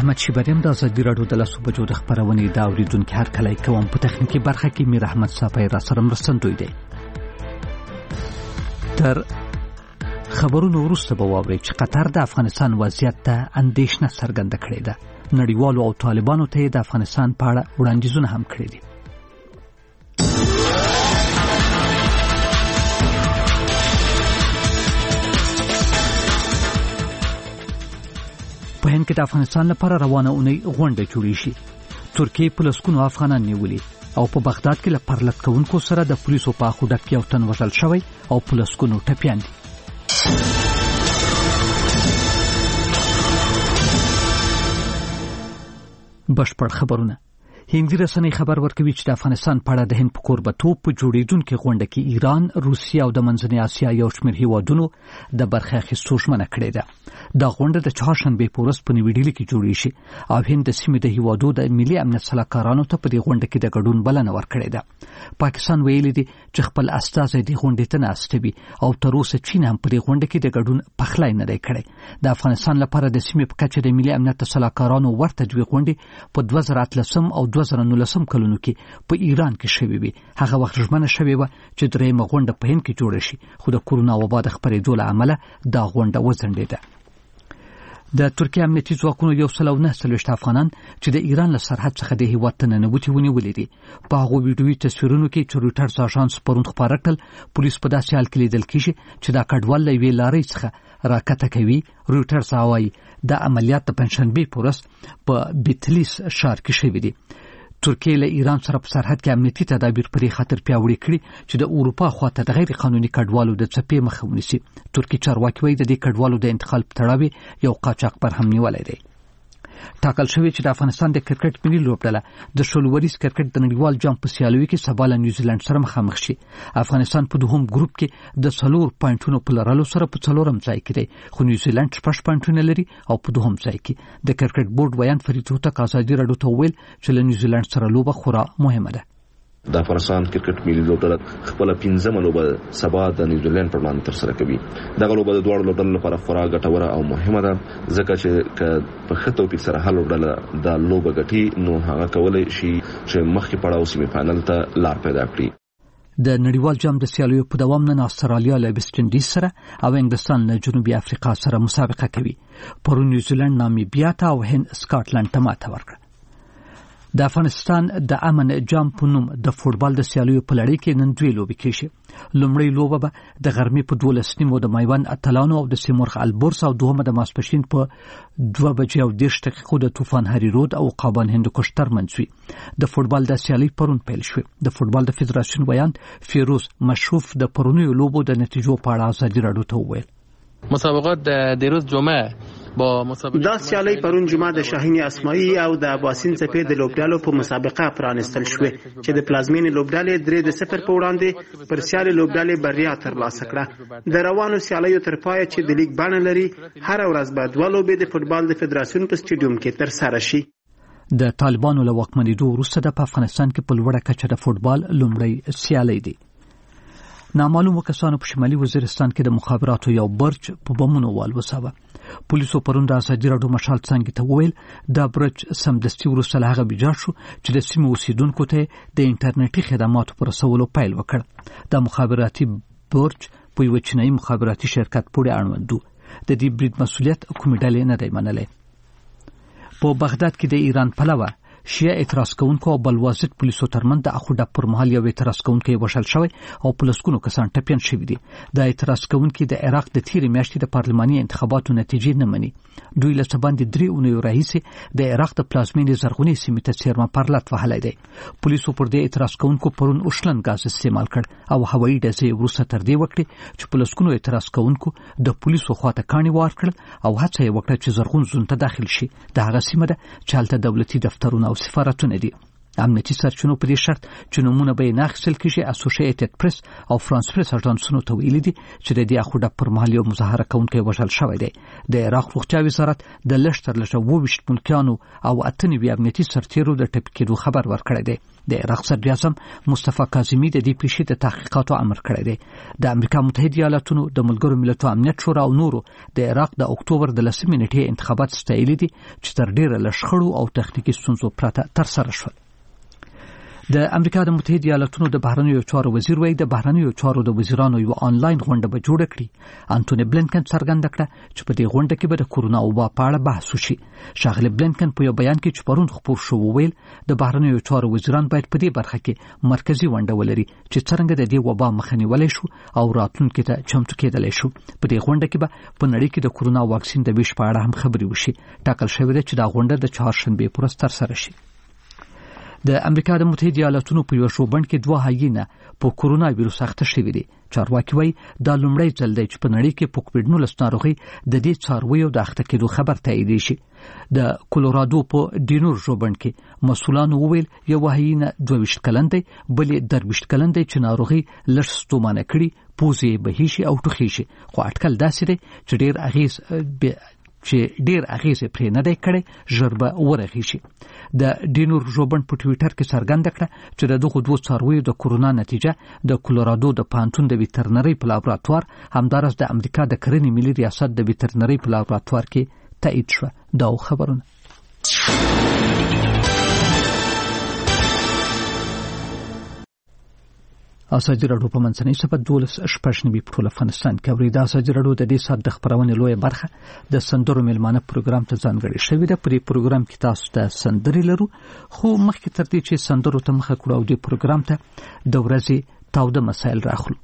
احمد شیبریم د ازادي راډیو د لاسو بجو د خبرونې دا اوریدونکو هر کله کوم په تخنیکی برخه کې میر احمد صافی را سره مرستندوی دی. تر خبرونو وروسته به واورئ چې قطر د افغانستان وضعیت ته اندېښنه څرګنده کړې ده. نړیوالو او طالبانو ته د افغانستان په اړه وړاندیزونه هم کړي دي. په هند کې د افغانستان لپاره روانه اونۍ غونډه جوړې شي. ترکیه په لسګونو افغانان نیولي او په بغداد کې له پرلط کوونکو سره د پولیسو په اخوډه کې یو تن وژل شوی او په لسګونو ټپیان دي. بشپړ خبرونه. هندي رسنۍ خبر ورکوي چې د افغانستان په اړه د هند په کوربتوب په جوړېدونکې غونډه کې ایران، روسیه او د منځنۍ اسیا یو شمېر هیوادونو د برخه اخیستو ژمنه کړې ده. دا غونډه د چهارشنبې په ورځ په نوې ډیلي کې جوړې شي او هند د سیمې د هیوادو د ملي امنیت سلاکارانو ته په دې غونډه کې د ګډون بلنه ورکړې ده. پاکستان ویلي دی چې خپل استازي د غونډې ته ناست وي او تر اوسه چین هم په دې غونډه کې د ګډون پخلی نه دی کړی. د افغانستان لپاره د سیمې په کچه د ملي امنیت سلاکارانو ورته دوه غونډې په 2013 او 2019 کلونو کې په ایران کې شوې وي. هغه وخت ژمنه شوې و چې درېیمه غونډه په هند کې جوړه شي، خو د کورونا وبا د خپرېدو له امله دا غونډه وځنډېده. د ترکیه امنیتي ځواکونو 149 افغانان چې د ایران له سرحد څخه د هیواد ته ننوتي ونیولي دي. په هغو ویډیويي تصویرونو کې چې رویټرز اژانس پرون خپاره کړل، پولیس په داسې حال کې لیدل کېږي چې دا کډوال له یوې لارۍ څخه راکته کوي. رویټرز وايي دا عملیات د پنځشنبې په ورځ په بیتلیس ښار کې شوي دي. ترکیه له ایران سره په سرحد کې امنیتي تدابیر پرې خطر پیاوړي کړي چې د اروپا خواته د غیر قانوني کډوالو د څپې مخه ونیسي. ترکیه چارواکي وايي د دې کډوالو د انتقال په تړاو یو قاچاقبر هم نیولی دی. ټاکل شوی چې د افغانستان د کرکټ ملي لوبډله د شولوریز کرکټ د نړیوال جام په سیالیو کې سبا له نیوزیلند سره مخامخ شي. افغانستان په دوهم ګروپ کې د 4 پوینټونو په لرلو سره په 4م ځای کې دی، خو نیوزیلند 6 پوینټونه لري او په دوهم ځای کې. د کرکټ بورډ ویان فرید هوتک ازادي راډیو ته وویل چې له نیوزیلند سره لوبه خورا مهمه ده. د افغانستان کرکټ ملي لوبډله خپل 15مه لوبه سبا د نیوزیلند پر وړاندې ترسره کوي. دغه لوبه د دواړو لوبډلو لپاره خورا ګټوره او مهمه ده، ځکه چې په ښه توفیق سره هر لوبډله د لوبه ګټي نو هغه کولای شي چې مخکې پړاو سیمه فائنل ته لار پیدا کړي. د نړیوال جام د سیالیو په دوام نن استرالیا له ویسټ انډیز سره او انګلستان له جنوبي افریقا سره مسابقه کوي. پرون نیوزیلند نامیبیا ته او هند سکاټلند ته ماته ورکړه. د افغانستان د امن جام په نوم د فوټبال د سیالیو په لړۍ کې نن دوه لوبې کېږي. لومړی لوبه به د غرمې په 12 نیمو د میوند اتلانو او د سیمورغ البورس او دوهمه د ماسپښین په 2:10 د طوفان هری رود او قابان هندوکش ترمنځ وي. د فوټبال د سیالي پرون پیل شوه. د فوټبال د فدراسیون ویان فیروز مشروف د پرونیو لوبو د نتیجو په اړه ازادي راډیو ته وویل. مسابقات د روز جمعه دا سیالي پرون جمعه د شاهین اسماعیل او د اباسین څپې د لوبډالو په مسابقه پرانستل شوه چې د پلازمین لوبډالې 3-0 په وړاندې پر سیالي لوبډالې بریا ترلاسه کړه. د روانو سیالیو تر پای چې د لیګ بڼه لري، هر ورځ به 2 لوبې د فوټبال د فدراسیون په سټیډیوم کې ترسره شي. د طالبانو له واکمنېدو وروسته د افغانستان کې په لوړه کچه د فوټبال لومړی سیالي دی. نامعلومو کسانو په شمالي وزیرستان کې د مخابراتو یو برج په بمونو والوساوه. پولیسو پرون د ازادي راډیو مشال څنګه ته وویل دا برج سمدستي وروسته له هغه ویجاړ شو چې د سیمې اوسیدونکو ته د انټرنیټي خدماتو پر رسولو پیل وکړ. دا مخابراتي برج په یو چینایي مخابراتي شرکت پورې اړوند و. د دې برید مسؤلیت کومې ډلې نه دی منلی. په بغداد کې د ایران پلوه شیعه اعتراض کوونکو او بلوازت پولیسو ترمن د اخوډه پر مهال یو اعتراض کوونکی وشل شوی او پولیسونو کسان ټپیان شوی دي. د اعتراض کوونکي د عراق د تیر میاشتې د پارلماني انتخاباتو نتیجې نه مني. دوی له باندې 3 اونۍ راهیسې د عراق د پلازمینې زرغونې سیمې ته څیرمه پرلط وهلی دی. پولیسو پر دې اعتراض کوونکو پرون اوشلن غاز استعمال کړ او هوایي ډزې وروسته تر دې وکړې چې پولیسونو اعتراض کوونکو د پولیسو خواته کاڼي ورکړل او هڅه یې وکړه چې زرغون زون ته داخل شي. د هغه سیمه ده چې هلته دولتي دفترونه او سفارتونه دي. امنیتي سرچینو په دې شرط چې نمونه به نه اخیستل کېږي اسوسییټډ پریس او فرانس پریس اژانسونو ته ویلي دي چې د دې اخوډه پر مهال یو مظاهره کوونکی وژل شوی دی. د عراق روغتیا وزارت د لږ تر لږه 22 ملکیانو او 98 امنیتي سرتیرو د ټپي کېدو خبر ورکړی دی. د عراق صدر اعظم مصطفی کاظمی د دې پیښې د تحقیقاتو امر کړی دی. د امریکا متحده ایالاتونو د ملګرو ملتونو امنیت شورا او نورو د عراق د اکتوبر د 10 نیټې انتخابات ستایلي دي چې تر ډیره له شخړو او تخنیکي ستونزو پرته ترسره شول. د امریکا د متحده ایالاتونو د بهرنیو چارو وزیر وایي د بهرنیو چارو د وزیرانو یو آنلاین غونډه به جوړه کړي. انټونی بلینکن څرګنده کړه چې په دې غونډه کې به د کورونا وبا په اړه بحث وشي. ښاغلی بلینکن په یو بیان کې چې پرون خپور شو وویل د بهرنیو چارو وزیران باید په دې برخه کې مرکزی ونډه ولري چې څنګه د دې وبا مخه نیولای شو او راتلونکي ته چمتو کېدلی شو. په دې غونډه کې به په نړۍ کې د کورونا واکسین د ویش په اړه هم خبرې وشي. ټاکل شوې ده چې دا غونډه د چهارشنبې په ورځ ترسره شي. د امریکا د متحده ایالاتونو په یو شوبند کې 2 هایینه په کورونا وایروس اخته شوې دي. چارواکي وایي دا لومړی ځل دی چې په نړۍ کې په کووډ-19 ناروغي د دې څارویو د اخته کېدو خبر تایید شي. د کولورادو په ډینور شوبند کې مسؤلانو وویل یو هایینه 22 کلن دی بلې 23 کلن دی چې ناروغي لږ ستومانه کړي پوزې بهیشي او ټوخي شي. خو اټکل داسې دی چې ډیر اغیزه پرې نه دی کړی ژر به ورغی شي. د ډینور ژوبند په ټویټر کې څرګنده کړه چې دغه 2 څارویو د کورونا نتیجه د کولورادو د پانتون د ویټرنری په لابراتوار همدارس د امریکا د کرنې ملي ریاست د ویټرنری په لابراتوار کې تایید شو. دا خبرونه اساجي راډیو په منځنۍ صفحه 12 په ټول افغانستان کې اوري. دا اساجي راډیو د دې سات د خبرونې لوی برخه د سندرو ملمانه پروګرام ته ځانګړی شوی دی. په دې پروګرام کې تاسو ته سندرې لرو خو مخکې تر دې چې سندرو ته مخه کړو او د پروګرام ته د ورځې تاوده مسایل راخلو.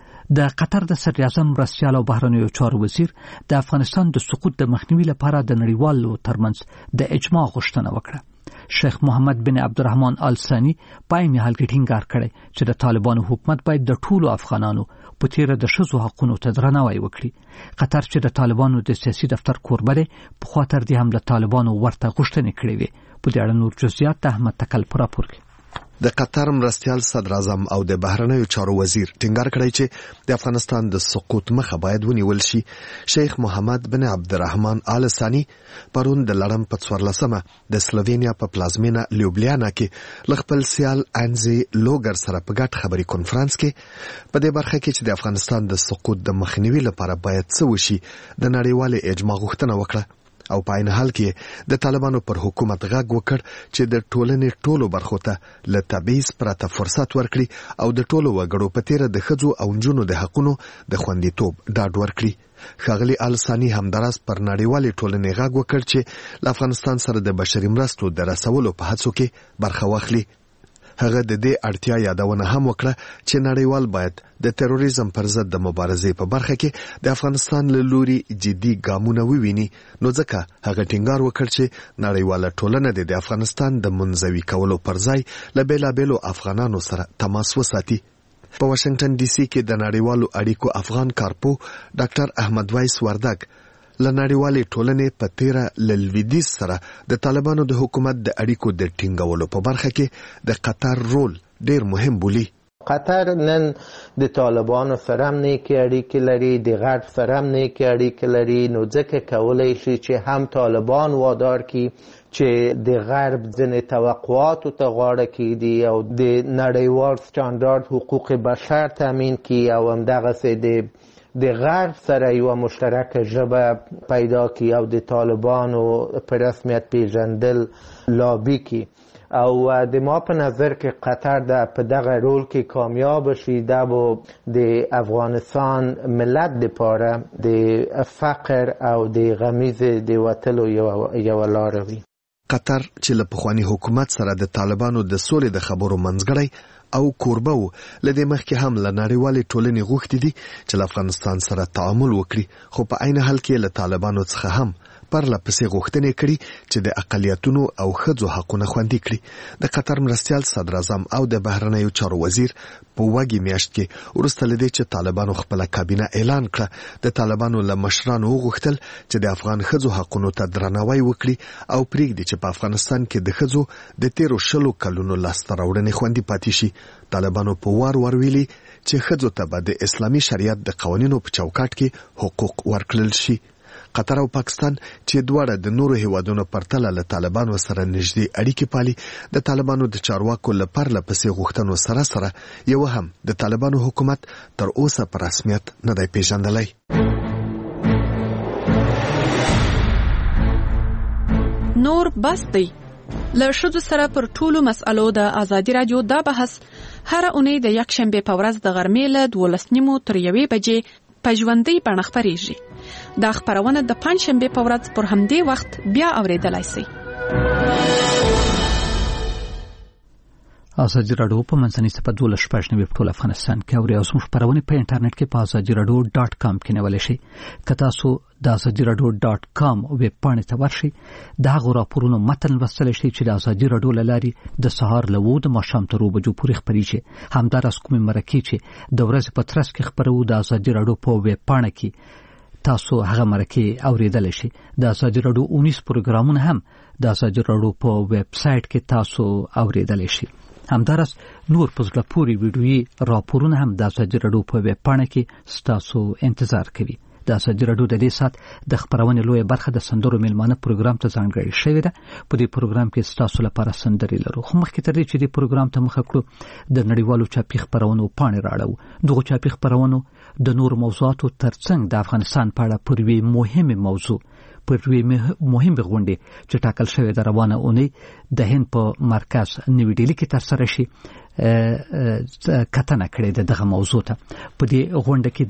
د قطر د صدر اعظم مرستیال او بهرنیو چارو وزیر د افغانستان د سقوط د مخنیوي لپاره د نړیوالو ترمنځ د اجماع غوښتنه وکړه. شیخ محمد بن عبدالرحمن آل ثانی پایني حال کې ټینګار کړی چې د طالبانو حکومت باید د ټولو افغانانو په تیره د ښځو حقونو ته درناوی وکړي. قطر چې د طالبانو د سیاسي دفتر کوربه دی په خاطر دې هم د طالبانو ورته غوښتنې کړې وي. په دې اړه نور جزئیات د احمد تکل پر راپور کې. د قطر مرستیال صدر اعظم او د بهرنیو چارو وزیر ټینګار کړی چې د افغانستان د سقوط مخه باید ونیول شي. شیخ محمد بن عبدالرحمن آل ثانی پرون د لړم په 14مه د سلووینیا په پلازمینه لیوبلیانا کې خپل سیال انزي لوګر سره په ګډ خبري کانفرنس کې په دې برخه کې چې د افغانستان د سقوط د مخنیوي لپاره باید څه وشي د نړیوال اجماع غوښتنه وکړه. او په عین حال کې د طالبانو پر حکومت غږ وکړ چې د ټولنې ټولو برخو ته له تبعیض پرته فرصت ورکړي او د ټولو وګړو په تیره د ښځو او نجونو د حقونو د خوندیتوب ډاډ ورکړي. ښاغلي آل ثانی همداراز پر نړیوالې ټولنې غږ وکړ چې له افغانستان سره د بشري مرستو د رسولو په هڅو کې برخه واخلي. هغه د دې اړتیا یادونه هم وکړه چې نړیوال باید د تروریزم پر ضد د مبارزې په برخه کې د افغانستان له لوري جدي ګامونه وویني. نو ځکه هغه ټینګار وکړ چې نړیواله ټولنه د افغانستان د منزوي کولو پر ځای له بیلابیلو افغانانو سره تماس وساتي. په واشنگټن ډي سي کې د نړیوالو اړیکو افغان کارپو ډاکټر احمد وایس وردګ له نړیوالې ټولنې په تیره لویدیځ سره د طالبانو د حکومت د اړیکو د ټینګولو په برخه کې د قطر رول ډیر مهم بولي. قطر نن د طالبانو سره هم نیکې اړیکې لري، د غرب سره هم نیکې اړیکې لري، نو ځکه کولی شي چې هم طالبان وادار کی چې د غرب ځینې توقعاتو ته غاړه کیږدي او د نړیوال سټانډارد حقوق بشر تامین کی او همدغسې د غرب سره یو مشترک ژبه پیدا کی او د طالبانو په رسمیت پیژندل لابی کی. او د ما په نظر کې قطر په دغه رول کې کامیاب شي دا به د افغانستان ملت لپاره د فقر او د غمیز د وتلو یو لار وي. قطر چې له پخوانی حکومت سره د طالبانو د سولې د خبرو منځګړی او کوربه و لدې مخکې هم له نړیوالې ټولنې غوښتي دي چې له افغانستان سره تعامل وکړي، خو په عین حال کې له طالبانو څخه هم پرله پسې غوښتنې کړي چې د اقلیتونو او ښځو حقونه خوندي کړي. د قطر مرستیال صدر اعظم او د بهرنیو چارو وزیر په وګړي میاشت کې وروسته لدې چې طالبانو خپل کابینه اعلان کړه، د طالبانو له مشرانو وغوښتل چې د افغان ښځو حقونو ته درناوی وکړي او پرېږدي چې په افغانستان کې د ښځو د تیرو 20 کلونو لاسته راوړنې خوندي پاتې شي. طالبانو په وار ویلي چې ښځو ته به د اسلامي شریعت د قوانینو په چوکاټ کې حقوق ورکړل شي. قطر او پاکستان چې دواړه د نورو هیوادونو پرتله له طالبانو سره نږدې اړیکې پالي، د طالبانو د چارواکو لپاره لپسې غوښتنو سره یو هم د طالبانو حکومت تر اوسه په رسمیت نه دی پیژندلی. نور بس دی. له ښځو سره پر ټولو مسألو د ازادي رادیو دا بحث هر اونۍ د یکشنبه په ورځ د غرمې له 12:30 تر 1 بجې په ژوندۍ بڼه خپرېږي. دا خپرونه د پنځشنبه په ورځ پر همدې وخت بیا اورېدلای شئ. ازادي راډیو په منځنۍ صفحه 12 په ټول افغانستان کې او زموږ خپرونه په انټرنیټ کې په azadiradio.com کې نیول شي. که تاسو د azadiradio.com ویب پاڼې ته ورشئ، دا راپورونه متن لوستل شي چې د ازادي راډیو له لارې د سهار له 9 د ماښام تر 2 بجو پورې خپرېږي. همداراز کومې مرکې چې د ورځې په ترڅ کې خپرو د ازادي راډیو په ویب پاڼه کې تاسو هغه مرکې اوریدل شي. د ازادي راډیو 19 پروګرامونه هم د ازادي راډیو په ویب سټ کې تاسو اوریدل شي. همداراز نور په زړه پورې ویډیويي راپورونه هم د ازادي راډیو په ویب پاڼه کې ستاسو انتظار کوي. د ازادي راډیو د دې سات د خبرونې لویه برخه د سندرو میلمانه پروګرام ته ځانګړې شوې ده. په دې پروګرام کې ستاسو لپاره سندرې لرو. خو مخکې تر دې چې دې پروګرام ته مخه کړو، د نړیوالو چاپي خبرونو پاڼې راړو. دغه چاپي خبرونو د نور موضوعاتو ترڅنګ د افغانستان په اړه پر یوې مهمه موضوع پر یوې مهمه غونډه چې ټاکل شوې ده روانه اونۍ د هند په مرکز نیو ډیلی کې ترسره شي کتنه کړې ده دغه موضوع ته. په دې غونډه کې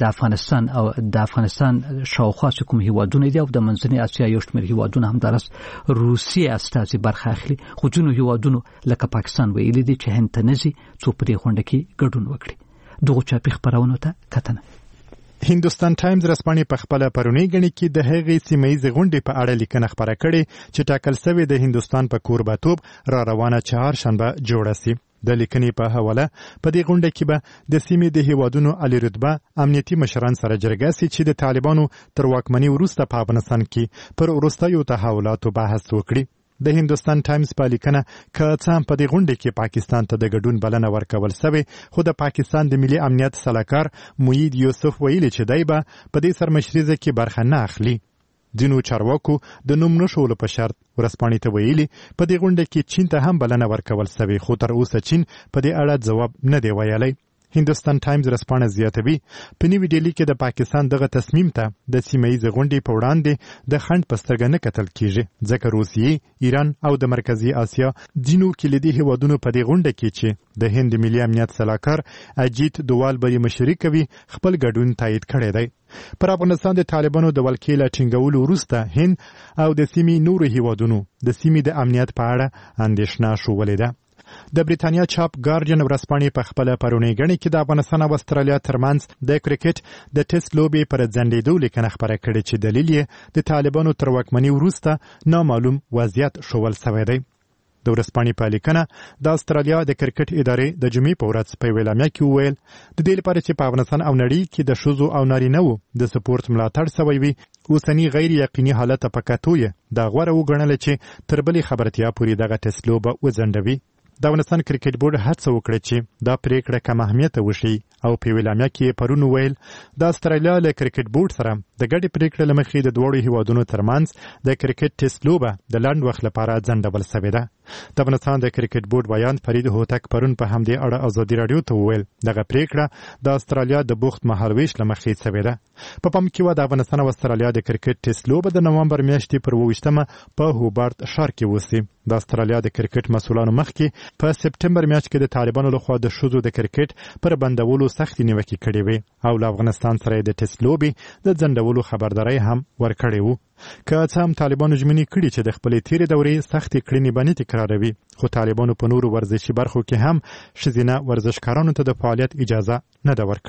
د افغانستان شاوخوا کوم هیوادونه دي او د منځنۍ اسیا یو شمېر هیوادونه هم درس روسیې استازي برخه اخلي. خو ځینو هیوادونو لکه پاکستان ویلي دي چې هند ته نه ځي څو په دې غونډه کې ګډون وکړي. دغه چاپي خبرونو ته کتنه. هندوستان ټایمز رسپانې په خپل پرونی غني کې د هغې سیمایي غونډې په اړه لیکنه خبره کړې چې ټاکل شوی د هندوستان په کوربه‌توب را روانه چهارشنبه جوړه سي. د لیکنې په حواله په دې غونډه کې به د سیمې د هیوادونو عالی رتبه امنیتي مشران سره جرګه سي چې د طالبانو تر واکمنۍ وروسته په افغانستان کې پر وروستیو تحولاتو بحث وکړي. د هندوستان ټایمز په لیکنه که څه هم په دې غونډه کې پاکستان ته د ګډون بلنه ورکول شوې، خو د پاکستان د ملي امنیت سلاکار موید یوسف ویلي چې دی به په دې سرمشریزه کې برخه نه اخلي. ځینو چارواکو د نوم نښولو په شرط ورسپانې ته ویلي په دې غونډه کې چین ته هم بلنه ورکول شوې، خو تر اوسه چین په دې اړه ځواب نه دی ویلی. هندوستان ټایمز رسپانه زیاتوي په نیو ډیلی کې د پاکستان دغه تصمیم ته د سیمایي غونډې په وړاندې د خنډ په سترګه نه کتل کیږي، ځکه روسیې، ایران او د مرکزی اسیا ځینو کلیدي هیوادونو په دې غونډه کې چې د هند ملي امنیت سلاکار اجیت دوال بری مشري کوي خپل ګډون تایید کړی دی. پر افغانستان د طالبانو د ولکې له ټینګولو وروسته هند او د سیمې نورو هیوادونو د سیمې د امنیت په اړه اندېښنه شوولې ده. د بریتانیا چاپ ګارډین ورسپانې په خپل پرونی غني کې د افغانستان او استرالیا ترمنځ د کرکټ د ټیسټ لوبي پر ځنډېدو لیکنه خبره کړې چې دلیل یې د طالبانو تر واکمنۍ وروسته نامعلوم وضعیت شوول شوی دی. د ورسپانې په لیکنه د استرالیا د کرکټ ادارې د جمعې په ورځ په ویلامیا کې وویل د دې لپاره چې په افغانستان او نړۍ کې د ښځو او نارینه‌وو د سپورت ملاتړ شوی وي، اوسنی غیر یقیني حالت په کتو یې دا غوره وګڼل چې تر بلې خبرتیا پورې دغه ټیسټ لوبه وځنډوي. د افغانستان کرکټ بورډ هڅه وکړه چې دا پریکړه کم اهمیته وشي او په ویلامیا کې پرون ویل د استرالیا له کرکټ بورډ سره د ګډې پریکړې لمخې د دوړو هیوادونو ترمنځ د کرکټ ټیسټ لوبه د لنډ وخت لپاره ځنډول شوې ده. د افغانستان د کرکټ بورډ بیان فرید هوتک پرون په همدې اړه ازادي راډیو ته وویل دغه پریکړه د استرالیا د بوخت مهالويش لمخې شوې ده. په پام کې و د افغانستان او استرالیا د کرکټ ټیسټ لوبه د نومبر میاشتې پر 28مه په هوبارت ښار کې وسی. د استرالیا د کرکټ مسؤلانو مخکې په سپټمبر میاشت کې د طالبانو لخوا د ښځو د کرکټ پر بندولو سختې نیوکې کړې وې او له افغانستان سره د ټیسټ لوبې د ځنډولو خبرداری هم ورکړې وو. که څه هم طالبانو ژمنې کړې چې د خپلې تیرې دورې سختې کړنې به نه تکراروي، خو طالبانو په نورو ورزشي برخو کې هم ښځینه ورزشکارانو ته د فعالیت اجازه نه ده ورکړې.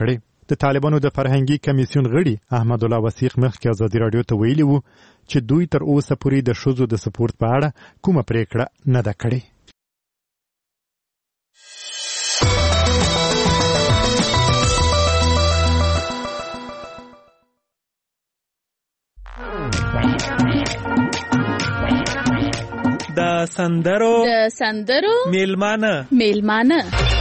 د طالبانو د فرهنګي کمیسیون غړي احمد الله وثیق مخکې ازادي راډیو ته ویلي وو چې دوی تر اوسه پورې د ښځو د سپورت په اړه کومه پریکړه نه ده کړې. د سندرو میلمانه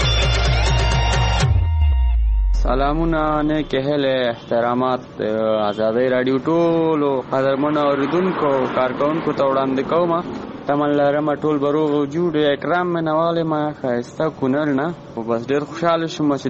سلامونه نیک هیله احترامات آزادی رادیو ټولو قدرمنو اوریدونکو کارکونکو ته وړاندې کوم. تمن لرم ټول بروغ جوړ اکرام منواله ما خاسته کونر نه او بس ډیر خوشاله شوم چې